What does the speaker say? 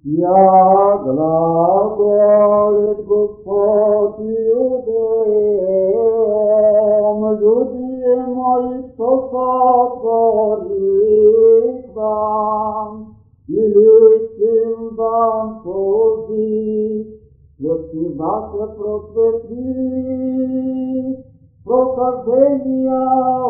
Я глаголит Господь Иудеям, люди мои, что сотворит вам, и личим вам служить, если вас просветлит, прохождения